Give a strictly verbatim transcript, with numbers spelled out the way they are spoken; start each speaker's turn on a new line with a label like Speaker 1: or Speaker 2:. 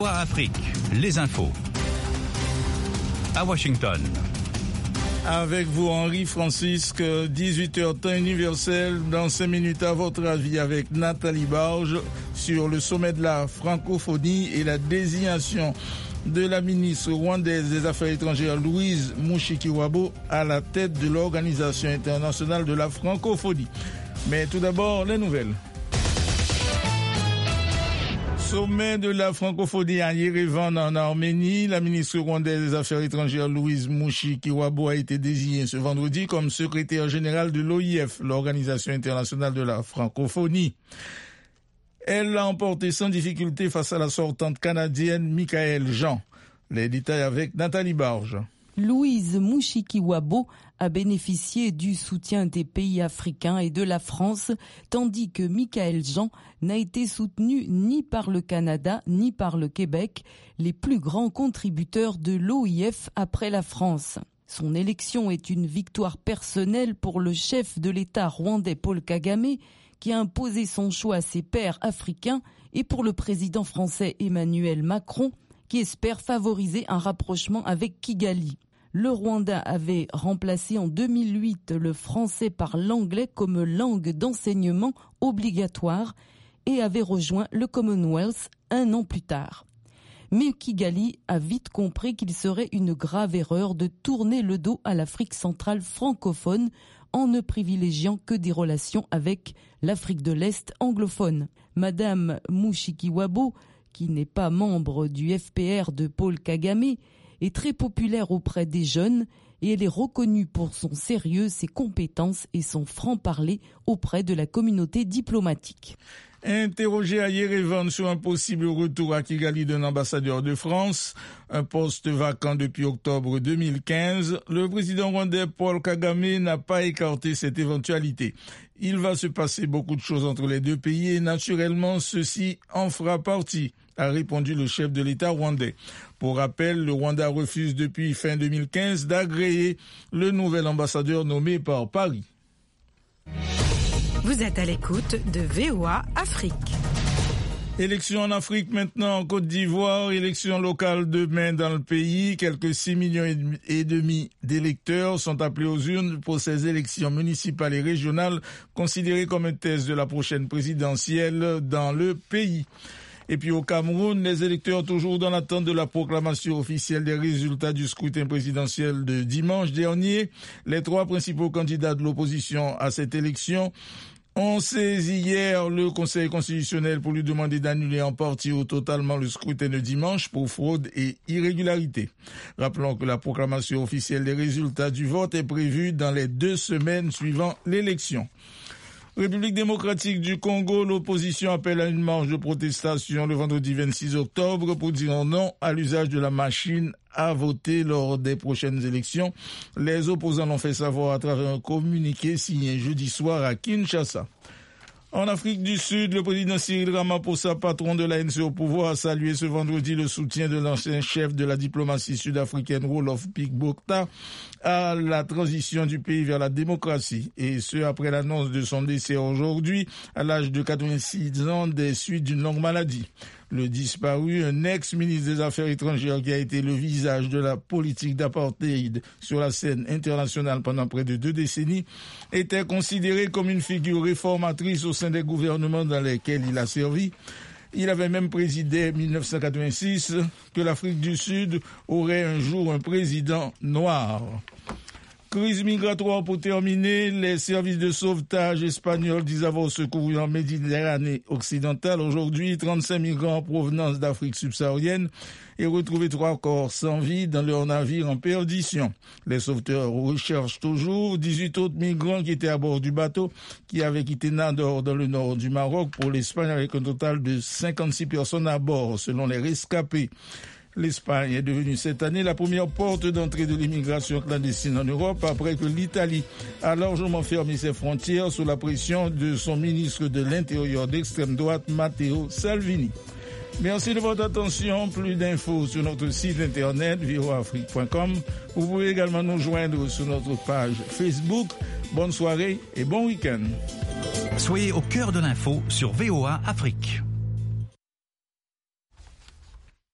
Speaker 1: Afrique, les infos. À Washington.
Speaker 2: Avec vous, Henri Francisque, dix-huit heures temps universel. Dans cinq minutes, à votre avis, avec Nathalie Barge, sur le sommet de la francophonie et la désignation de la ministre rwandaise des Affaires étrangères, Louise Mushikiwabo, à la tête de l'Organisation internationale de la francophonie. Mais tout d'abord, les nouvelles. Sommet de la francophonie à Yerevan en Arménie, la ministre rwandaise des Affaires étrangères Louise Mushikiwabo a été désignée ce vendredi comme secrétaire générale de l'O I F, l'Organisation internationale de la francophonie. Elle l'a emporté sans difficulté face à la sortante canadienne Michaëlle Jean. Les détails avec Nathalie Barge.
Speaker 3: Louise Mushikiwabo a bénéficié du soutien des pays africains et de la France, tandis que Michaëlle Jean n'a été soutenue ni par le Canada ni par le Québec, les plus grands contributeurs de l'O I F après la France. Son élection est une victoire personnelle pour le chef de l'État rwandais Paul Kagame, qui a imposé son choix à ses pairs africains, et pour le président français Emmanuel Macron, qui espère favoriser un rapprochement avec Kigali. Le Rwanda avait remplacé en deux mille huit le français par l'anglais comme langue d'enseignement obligatoire et avait rejoint le Commonwealth un an plus tard. Mais Kigali a vite compris qu'il serait une grave erreur de tourner le dos à l'Afrique centrale francophone en ne privilégiant que des relations avec l'Afrique de l'Est anglophone. Madame Mushikiwabo, qui n'est pas membre du F P R de Paul Kagame, est très populaire auprès des jeunes et elle est reconnue pour son sérieux, ses compétences et son franc-parler auprès de la communauté diplomatique.
Speaker 2: Interrogé à Yerevan sur un possible retour à Kigali d'un ambassadeur de France, un poste vacant depuis octobre deux mille quinze, le président rwandais Paul Kagame n'a pas écarté cette éventualité. Il va se passer beaucoup de choses entre les deux pays et naturellement ceci en fera partie, a répondu le chef de l'État rwandais. Pour rappel, le Rwanda refuse depuis fin deux mille quinze d'agréer le nouvel ambassadeur nommé par Paris.
Speaker 4: Vous êtes à l'écoute de V O A Afrique.
Speaker 2: Élection en Afrique maintenant en Côte d'Ivoire, élection locale demain dans le pays. Quelques six millions et demi d'électeurs sont appelés aux urnes pour ces élections municipales et régionales considérées comme un test de la prochaine présidentielle dans le pays. Et puis au Cameroun, les électeurs toujours dans l'attente de la proclamation officielle des résultats du scrutin présidentiel de dimanche dernier. Les trois principaux candidats de l'opposition à cette élection ont saisi hier le Conseil constitutionnel pour lui demander d'annuler en partie ou totalement le scrutin de dimanche pour fraude et irrégularité. Rappelons que la proclamation officielle des résultats du vote est prévue dans les deux semaines suivant l'élection. République démocratique du Congo, l'opposition appelle à une marche de protestation le vendredi vingt-six octobre pour dire non à l'usage de la machine à voter lors des prochaines élections. Les opposants l'ont fait savoir à travers un communiqué signé jeudi soir à Kinshasa. En Afrique du Sud, le président Cyril Ramaphosa, patron de l'A N C au pouvoir, a salué ce vendredi le soutien de l'ancien chef de la diplomatie sud-africaine Wolof Pic-Botha à la transition du pays vers la démocratie. Et ce, après l'annonce de son décès aujourd'hui, à l'âge de quatre-vingt-six ans, des suites d'une longue maladie. Le disparu, un ex-ministre des Affaires étrangères qui a été le visage de la politique d'apartheid sur la scène internationale pendant près de deux décennies, était considéré comme une figure réformatrice au sein des gouvernements dans lesquels il a servi. Il avait même présidé en mille neuf cent quatre-vingt-six que l'Afrique du Sud aurait un jour un président noir. Crise migratoire pour terminer, les services de sauvetage espagnols disent avoir secouru en Méditerranée occidentale aujourd'hui trente-cinq migrants en provenance d'Afrique subsaharienne et retrouvé trois corps sans vie dans leur navire en perdition. Les sauveteurs recherchent toujours dix-huit autres migrants qui étaient à bord du bateau qui avait quitté Nador dans le nord du Maroc pour l'Espagne avec un total de cinquante-six personnes à bord selon les rescapés. L'Espagne est devenue cette année la première porte d'entrée de l'immigration clandestine en Europe après que l'Italie a largement fermé ses frontières sous la pression de son ministre de l'Intérieur d'extrême droite, Matteo Salvini. Merci de votre attention. Plus d'infos sur notre site internet v o a afrique point com. Vous pouvez également nous joindre sur notre page Facebook. Bonne soirée et bon week-end.
Speaker 1: Soyez au cœur de l'info sur V O A Afrique.